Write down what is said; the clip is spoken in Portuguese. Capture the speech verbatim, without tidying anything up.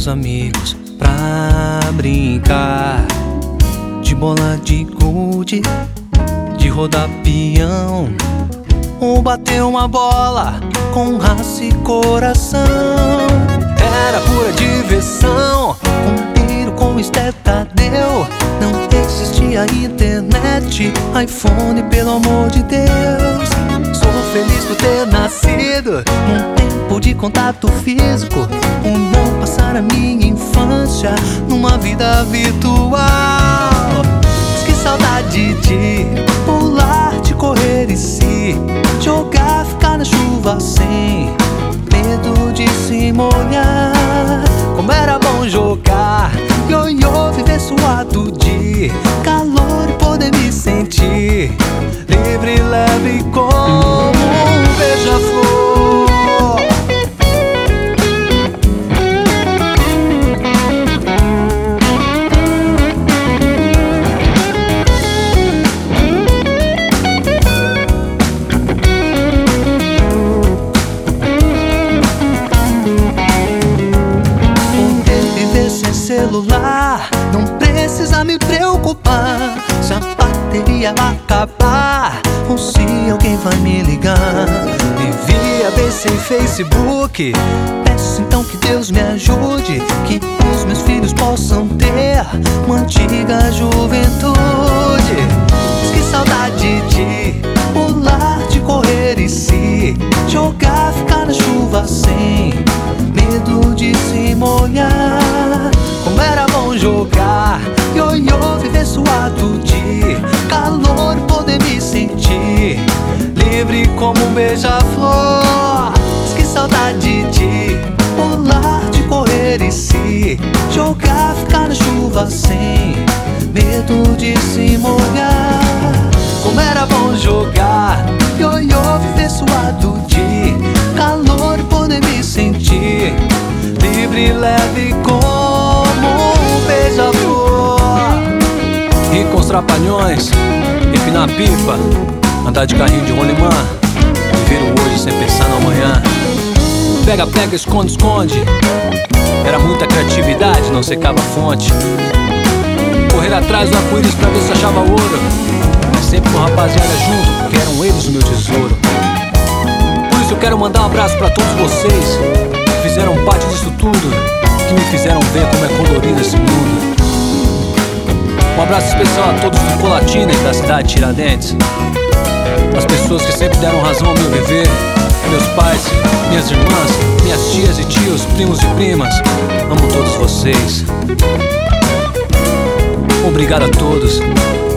amigos pra brincar de bola de gude, de rodar peão, ou bater uma bola com raça e coração. Era pura diversão, um tiro com Estadeu. Não existia internet, iPhone, pelo amor de Deus. Sou feliz por ter nascido num tempo de contato físico, por não passar a minha infância numa vida virtual. Mas que saudade de pular, de correr e se jogar, ficar na chuva sem medo de se molhar. Como era bom jogar ioiô, viver suado de calor e poder me sentir livre, leve como um beija-flor. Celular, não precisa me preocupar se a bateria acabar ou se alguém vai me ligar. Vivia bem sem Facebook, peço então que Deus me ajude, que os meus filhos possam ter uma antiga juventude. Mas que saudade de pular, de correr e se jogar, ficar na chuva sem medo de se molhar. Como era bom jogar ioiô, viver suado de calor e poder me sentir livre como um beija-flor. Mas que saudade de pular, de correr e se jogar, ficar na chuva sem medo de se molhar. Como era bom jogar ioiô, viver suado de calor e poder me sentir livre, leve como um beija-flor. Rir com os trapalhões, empinar a pipa, andar de carrinho de rolimã, viver o hoje sem pensar no amanhã. Pega, pega, esconde, esconde, era muita criatividade, não secava a fonte. Correr atrás do arco-íris pra ver se achava ouro, sempre com a rapaziada junto, porque eram eles o meu tesouro. Por isso eu quero mandar um abraço pra todos vocês que fizeram parte disso tudo, que me fizeram ver como é colorido esse mundo. Um abraço especial a todos do Colatina e da cidade de Tiradentes, as pessoas que sempre deram razão ao meu viver, meus pais, minhas irmãs, minhas tias e tios, primos e primas. Amo todos vocês. Obrigado a todos.